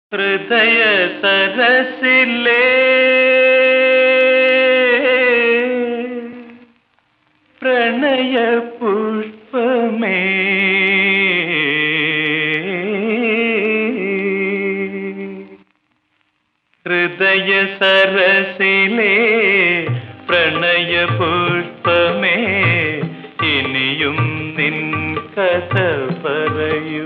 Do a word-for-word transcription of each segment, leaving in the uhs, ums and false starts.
ഹൃദയ സരസിലേ പ്രണയ പുഷ്പമേ ഹൃദയ സരസിലേ പ്രണയ പുഷ്പമേ ഇനിയും നിൻ കഥ പറയൂ.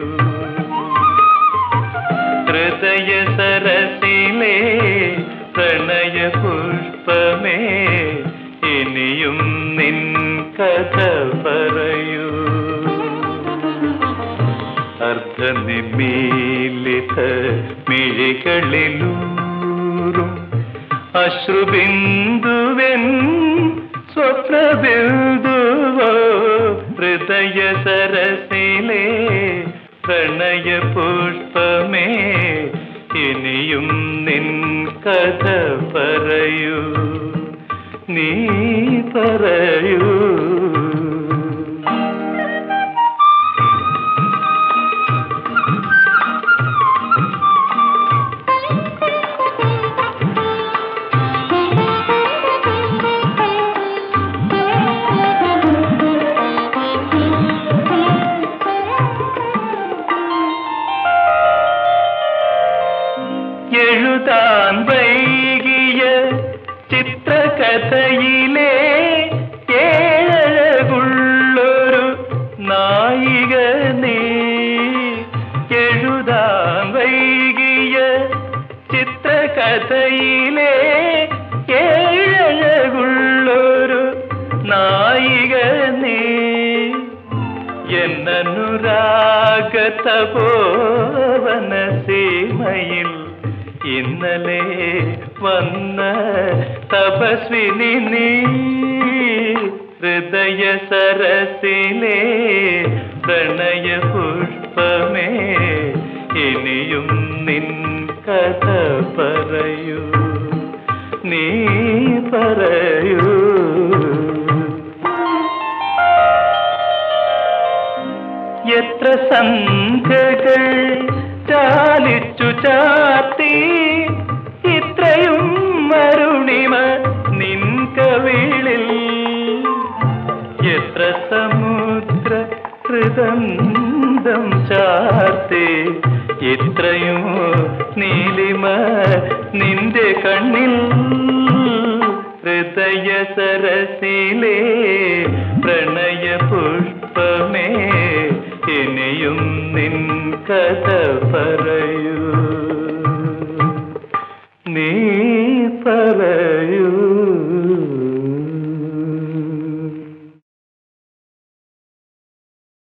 ഹൃദയ സരസിലേ പ്രണയ പുഷ്പമേ ഇനിയും നിൻ കഥ പറയൂ. അർദ്ധനിമീലിത മിഴികളിലൂറും അശ്രുബിന്ദുവൻ സ്വപ്നബിന്ദുവോ ഹൃദയ സരസിലേ പ്രണയ പുഷ്പമേ ഇനിയും നിൻ കഥ പറയൂ, നീ പറയൂ. എഴുതാൻ വൈകിയ ചിത്രകഥയിലെ ഏഴകുള്ളൊരു നായിക നീ. എഴുതാൻ വൈകിയ ചിത്രകഥയിലെ ഏഴകുള്ളൊരു നായിക നീ. എന്നനുരാഗതപോവന സീമയിൽ ഇന്നലെ വന്ന തപസ്വിനി നീ. ഹൃദയ സരസിലേ പ്രണയ പുഷ്പമേ ഇനിയും നിൻ കഥ പറയൂ, നീ പറയൂ. എത്ര സന്ധ്യകൾ ചാലിച്ചു ചാത്തി ഇത്രയും അരുണിമ നിൻ കവിളിൽ. എത്ര സമുദ്ര ഹൃദന്തം ചാർത്തി ഇത്രയും നീലിമ നിന്റെ കണ്ണിൽ. ഹൃദയ സരസിലേ പ്രണയ പുഷ്പമേ ഇനിയും നിൻ കഥ പറയൂ, നീ